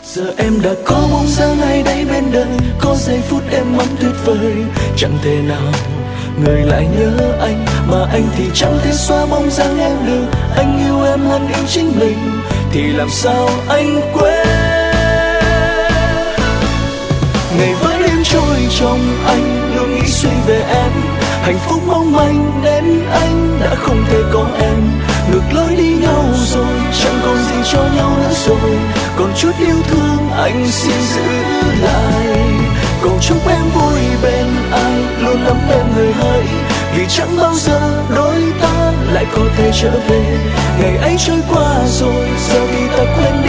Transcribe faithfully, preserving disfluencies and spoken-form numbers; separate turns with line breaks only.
Giờ em đã có bóng dáng ai đấy bên đời, có giây phút êm ấm tuyệt vời. Chẳng thể nào người lại nhớ anh, mà anh thì chẳng thể xóa bóng dáng em được. Anh yêu em hơn yêu chính mình, thì làm sao anh quên. Ngày với đêm trôi trong anh luôn nghĩ suy về em. Hạnh phúc mong manh nên anh đã không thể có em. Ngược lối đi nhau rồi, chẳng còn gì cho nhau nữa rồi. Còn chút yêu thương anh xin giữ lại. Cầu chúc em vui bên ai, luôn ấm êm người hỡi. Vì chẳng bao giờ đôi ta lại có thể trở về. Ngày ấy trôi qua rồi, giờ thì ta quên đi.